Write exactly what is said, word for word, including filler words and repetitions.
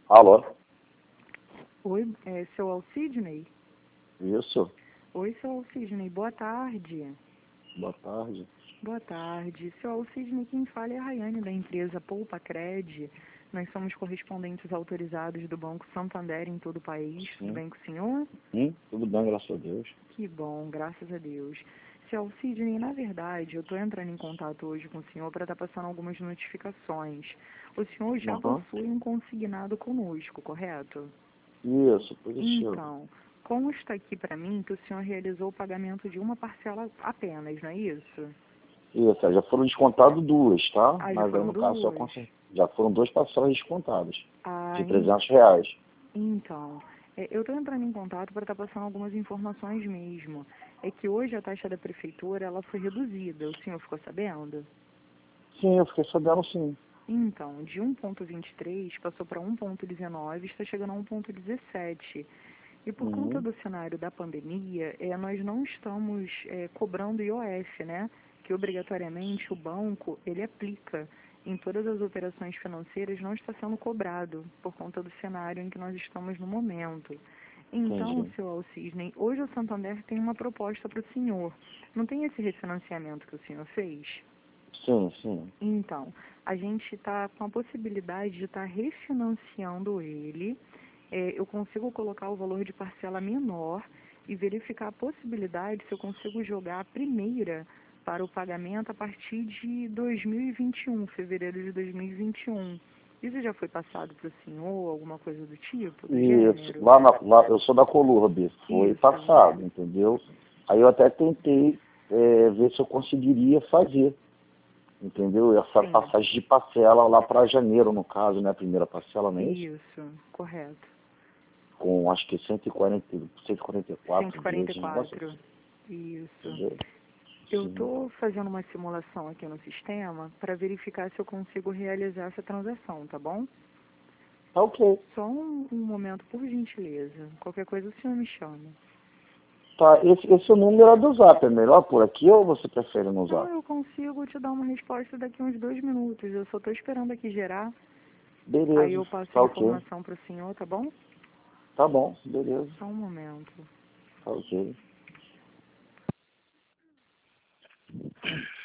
Alô? Oi, é seu Alcidney? Isso. Oi, seu Alcidney, boa tarde. Boa tarde. Boa tarde. Seu Alcidney, quem fala é a Rayane, da empresa Poupa Cred. Nós somos correspondentes autorizados do Banco Santander em todo o país. Sim. Tudo bem com o senhor? Hum, tudo bem, graças a Deus. Que bom, graças a Deus. Seu Alcidney, na verdade, eu estou entrando em contato hoje com o senhor para estar passando algumas notificações. O senhor já Uhum. possui um consignado conosco, correto? Isso, positivo. Então, consta aqui para mim que o senhor realizou o pagamento de uma parcela apenas, não é isso? Isso, já foram descontadas duas, tá? Ah, já Mas aí foram no caso só duas? conser- já foram duas parcelas descontadas, Ah, de en- trezentos reais. então, é, eu estou entrando em contato para estar passando algumas informações mesmo. É que hoje a taxa da prefeitura ela foi reduzida, o senhor ficou sabendo? Sim, eu fiquei sabendo sim. Então, de um vírgula vinte e três passou para um vírgula dezenove, está chegando a um vírgula dezessete. E por conta Uhum. do cenário da pandemia, é, nós não estamos é, cobrando I O F, né? Que obrigatoriamente o banco, ele aplica em todas as operações financeiras, não está sendo cobrado por conta do cenário em que nós estamos no momento. Então, Entendi. seu Alcisne, hoje o Santander tem uma proposta para o senhor. Não tem esse refinanciamento que o senhor fez? Sim, sim. Então, a gente está com a possibilidade de estar refinanciando ele. É, eu consigo colocar o valor de parcela menor e verificar a possibilidade se eu consigo jogar a primeira para o pagamento a partir de dois mil e vinte e um, fevereiro de dois mil e vinte e um. Isso já foi passado para o senhor, alguma coisa do tipo, do Isso, gênero? lá, na, lá eu sou da Colurb, foi Isso. passado, entendeu? Aí eu até tentei é, ver se eu conseguiria fazer, entendeu? Essa Sim. passagem de parcela lá para janeiro, no caso, né? A primeira parcela, não é isso? Isso, correto. Com acho que cento e quarenta, cento e quarenta e quatro cento e quarenta e vezes, um negócio quatro. assim. Isso. Entendeu? Eu Sim. estou fazendo uma simulação aqui no sistema para verificar se eu consigo realizar essa transação, tá bom? Tá ok. Só um, um momento, por gentileza. Qualquer coisa o senhor me chama. Tá, esse, esse é o número é do Zap, é melhor por aqui ou você prefere no Não, Zap? eu consigo te dar uma resposta daqui a uns dois minutos. Eu só estou esperando aqui gerar. Aí Beleza, eu passo a tá ok. informação para o senhor, tá bom? Tá bom, beleza, Só um momento. tá ok.